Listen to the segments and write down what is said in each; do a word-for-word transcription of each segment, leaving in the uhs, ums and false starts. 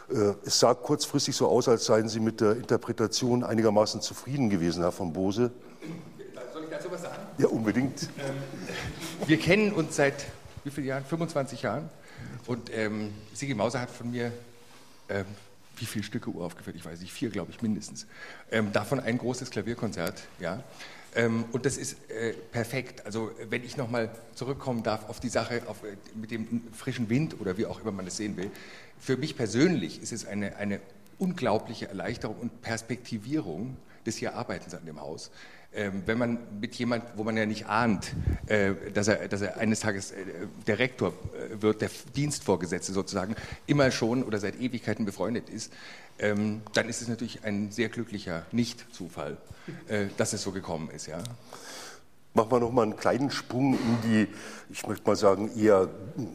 Es sah kurzfristig so aus, als seien Sie mit der Interpretation einigermaßen zufrieden gewesen, Herr von Bose. Soll ich dazu was sagen? Ja, unbedingt. Ähm, wir kennen uns seit wie vielen Jahren? fünfundzwanzig Jahren. Und ähm, Sigi Mauser hat von mir, ähm, wie viele Stücke uraufgeführt? Ich weiß nicht, vier, glaube ich, mindestens. Ähm, davon ein großes Klavierkonzert, ja. Ähm, und das ist äh, perfekt. Also wenn ich nochmal zurückkommen darf auf die Sache auf, äh, mit dem frischen Wind oder wie auch immer man das sehen will. Für mich persönlich ist es eine, eine unglaubliche Erleichterung und Perspektivierung des hier Arbeitens an dem Haus. Ähm, wenn man mit jemand, wo man ja nicht ahnt, äh, dass, er, dass er eines Tages äh, der Rektor äh, wird, der Dienstvorgesetzte sozusagen, immer schon oder seit Ewigkeiten befreundet ist, ähm, dann ist es natürlich ein sehr glücklicher Nicht-Zufall, äh, dass es so gekommen ist. Ja. Machen wir noch mal einen kleinen Sprung in die, ich möchte mal sagen, eher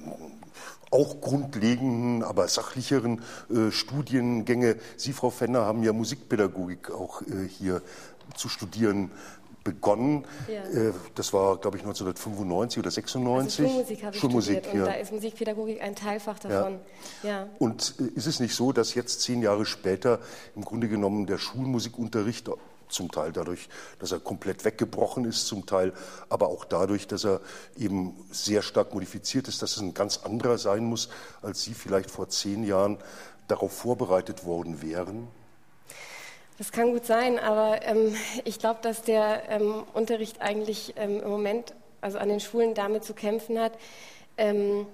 auch grundlegenden, aber sachlicheren äh, Studiengänge. Sie, Frau Fenner, haben ja Musikpädagogik auch äh, hier zu studieren begonnen. Ja. Äh, das war, glaube ich, neunzehnhundertfünfundneunzig oder sechsundneunzig. Also Schulmusik habe ich Schulmusik, studiert, ja. Und da ist Musikpädagogik ein Teilfach davon. Ja. Ja. Und äh, ist es nicht so, dass jetzt zehn Jahre später im Grunde genommen der Schulmusikunterricht, zum Teil dadurch, dass er komplett weggebrochen ist, zum Teil aber auch dadurch, dass er eben sehr stark modifiziert ist, dass es ein ganz anderer sein muss, als Sie vielleicht vor zehn Jahren darauf vorbereitet worden wären? Das kann gut sein, aber ähm, ich glaube, dass der ähm, Unterricht eigentlich ähm, im Moment, also an den Schulen, damit zu kämpfen hat, ähm,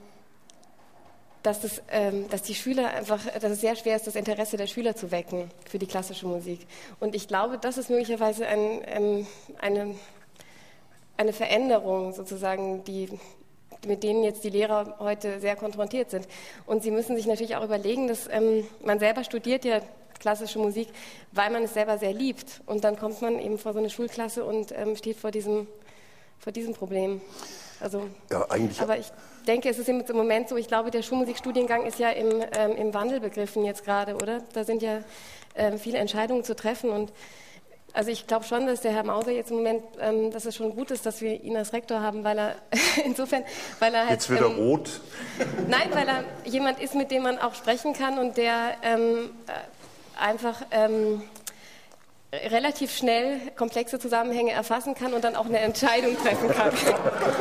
dass, das, ähm, dass die Schüler einfach, dass es sehr schwer ist, das Interesse der Schüler zu wecken für die klassische Musik. Und ich glaube, das ist möglicherweise ein, ähm, eine, eine Veränderung sozusagen, die, mit denen jetzt die Lehrer heute sehr konfrontiert sind. Und sie müssen sich natürlich auch überlegen, dass ähm, man selber studiert ja klassische Musik, weil man es selber sehr liebt. Und dann kommt man eben vor so eine Schulklasse und ähm, steht vor diesem, vor diesem Problem. Also, ja, eigentlich aber ich denke, es ist im Moment so, ich glaube, der Schulmusikstudiengang ist ja im, ähm, im Wandel begriffen jetzt gerade, oder? Da sind ja ähm, viele Entscheidungen zu treffen und also ich glaube schon, dass der Herr Mauser jetzt im Moment, ähm, dass es schon gut ist, dass wir ihn als Rektor haben, weil er insofern, weil er halt... Jetzt wird er ähm, rot. Nein, weil er jemand ist, mit dem man auch sprechen kann und der ähm, einfach ähm, relativ schnell komplexe Zusammenhänge erfassen kann und dann auch eine Entscheidung treffen kann. So.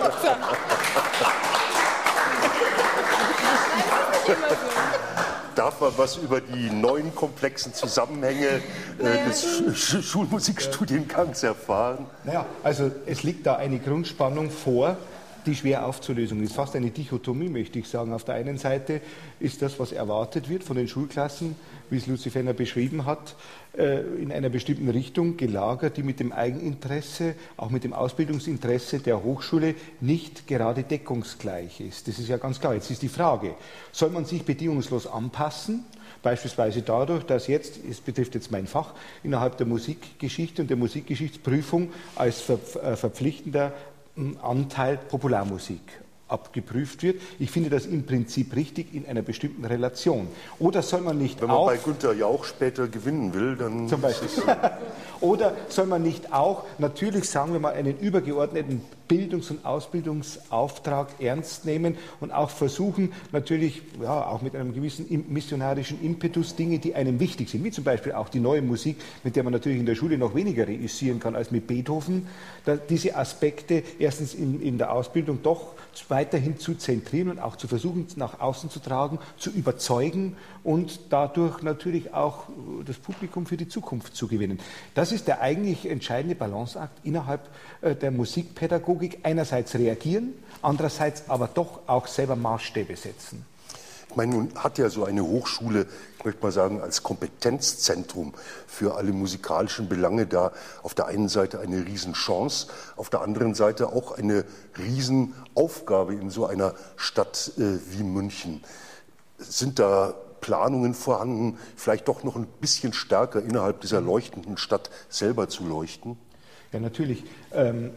Darf man was über die neuen komplexen Zusammenhänge äh, des Sch Schulmusikstudiengangs erfahren? Naja, also es liegt da eine Grundspannung vor, die schwer aufzulösen ist. Fast eine Dichotomie, möchte ich sagen. Auf der einen Seite ist das, was erwartet wird von den Schulklassen, wie es Lucy Fenner beschrieben hat, in einer bestimmten Richtung gelagert, die mit dem Eigeninteresse, auch mit dem Ausbildungsinteresse der Hochschule nicht gerade deckungsgleich ist. Das ist ja ganz klar. Jetzt ist die Frage, soll man sich bedingungslos anpassen? Beispielsweise dadurch, dass jetzt, es betrifft jetzt mein Fach, innerhalb der Musikgeschichte und der Musikgeschichtsprüfung als verpflichtender Anteil Popularmusik abgeprüft wird. Ich finde das im Prinzip richtig in einer bestimmten Relation. Oder soll man nicht Wenn man auch, bei Günther Jauch später gewinnen will, dann... Zum Beispiel. Oder soll man nicht auch, natürlich sagen wir mal, einen übergeordneten Bildungs- und Ausbildungsauftrag ernst nehmen und auch versuchen, natürlich ja, auch mit einem gewissen missionarischen Impetus Dinge, die einem wichtig sind, wie zum Beispiel auch die neue Musik, mit der man natürlich in der Schule noch weniger reüssieren kann als mit Beethoven, diese Aspekte erstens in, in der Ausbildung doch weiterhin zu zentrieren und auch zu versuchen, nach außen zu tragen, zu überzeugen und dadurch natürlich auch das Publikum für die Zukunft zu gewinnen. Das ist der eigentlich entscheidende Balanceakt innerhalb der Musikpädagogik. Einerseits reagieren, andererseits aber doch auch selber Maßstäbe setzen. Ich meine, nun hat ja so eine Hochschule, ich möchte mal sagen, als Kompetenzzentrum für alle musikalischen Belange da auf der einen Seite eine Riesenchance, auf der anderen Seite auch eine Riesenaufgabe in so einer Stadt äh, wie München. Sind da Planungen vorhanden, vielleicht doch noch ein bisschen stärker innerhalb dieser leuchtenden Stadt selber zu leuchten? Ja, natürlich. Ähm,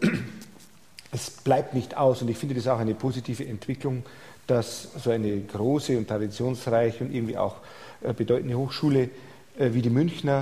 es bleibt nicht aus und ich finde das auch eine positive Entwicklung, dass so eine große und traditionsreiche und irgendwie auch äh, bedeutende Hochschule äh, wie die Münchner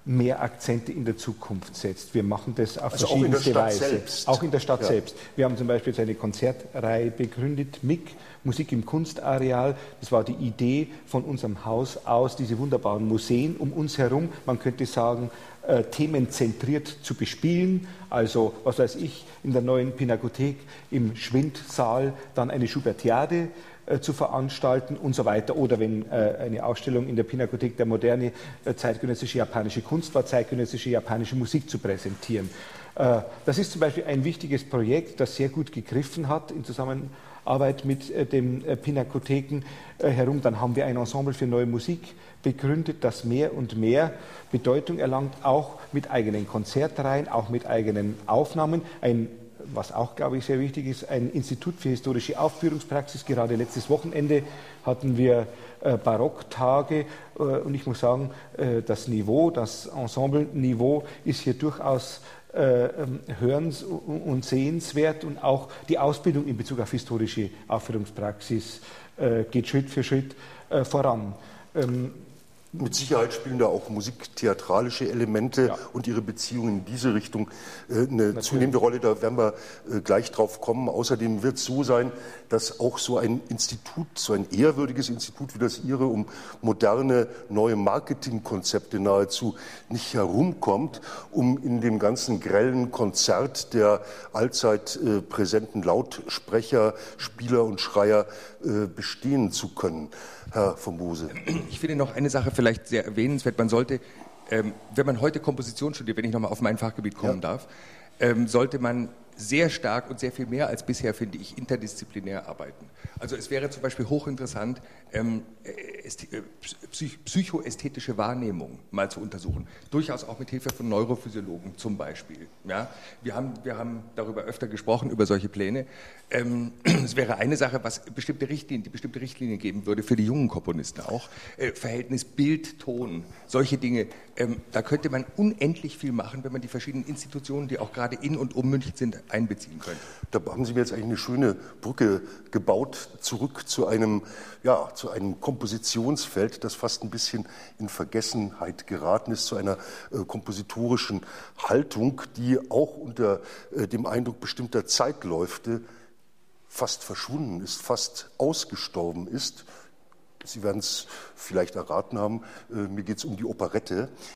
mehr Akzente in der Zukunft setzt. Wir machen das auf also verschiedenste Weise. Auch in der Stadt selbst. Auch in der Stadt ja. selbst. Wir haben zum Beispiel jetzt eine Konzertreihe begründet, M I K, Musik im Kunstareal. Das war die Idee von unserem Haus aus, diese wunderbaren Museen um uns herum, man könnte sagen, äh, themenzentriert zu bespielen. Also, was weiß ich, in der neuen Pinakothek im Schwindsaal dann eine Schubertiade zu veranstalten und so weiter. Oder wenn äh, eine Ausstellung in der Pinakothek der Moderne äh, zeitgenössische japanische Kunst war, zeitgenössische japanische Musik zu präsentieren. Äh, das ist zum Beispiel ein wichtiges Projekt, das sehr gut gegriffen hat in Zusammenarbeit mit äh, den äh, Pinakotheken äh, herum. Dann haben wir ein Ensemble für neue Musik begründet, das mehr und mehr Bedeutung erlangt, auch mit eigenen Konzertreihen, auch mit eigenen Aufnahmen. Ein was auch, glaube ich, sehr wichtig ist, ein Institut für historische Aufführungspraxis. Gerade letztes Wochenende hatten wir äh, Barocktage äh, und ich muss sagen, äh, das Niveau, das Ensemble-Niveau ist hier durchaus äh, hörens- und sehenswert und auch die Ausbildung in Bezug auf historische Aufführungspraxis äh, geht Schritt für Schritt äh, voran. Ähm, Mit Sicherheit spielen da auch musiktheatralische Elemente ja. und ihre Beziehungen in diese Richtung äh, eine Natürlich. zunehmende Rolle. Da werden wir äh, gleich drauf kommen. Außerdem wird es so sein, dass auch so ein Institut, so ein ehrwürdiges Institut wie das Ihre, um moderne, neue Marketingkonzepte nahezu nicht herumkommt, um in dem ganzen grellen Konzert der allzeit äh, präsenten Lautsprecher, Spieler und Schreier äh, bestehen zu können. Herr von Bose. Ich finde noch eine Sache vielleicht sehr erwähnenswert. Man sollte, ähm, wenn man heute Komposition studiert, wenn ich nochmal auf mein Fachgebiet kommen ja. darf, ähm, sollte man sehr stark und sehr viel mehr als bisher, finde ich, interdisziplinär arbeiten. Also es wäre zum Beispiel hochinteressant, ähm, psych psychoästhetische Wahrnehmung mal zu untersuchen. Durchaus auch mit Hilfe von Neurophysiologen zum Beispiel. Ja? Wir haben, wir haben darüber öfter gesprochen, über solche Pläne. Ähm, es wäre eine Sache, was bestimmte Richtlinien, die bestimmte Richtlinien geben würde für die jungen Komponisten auch. Äh, Verhältnis Bild-Ton, solche Dinge. Ähm, da könnte man unendlich viel machen, wenn man die verschiedenen Institutionen, die auch gerade in und um München sind, einbeziehen könnte. Da haben Sie mir jetzt eigentlich eine schöne Brücke gebaut, zurück zu einem, ja, zu einem Kompositionsfeld, das fast ein bisschen in Vergessenheit geraten ist, zu einer äh, kompositorischen Haltung, die auch unter äh, dem Eindruck bestimmter Zeitläufte fast verschwunden ist, fast ausgestorben ist. Sie werden es vielleicht erraten haben, äh, mir geht es um die Operette.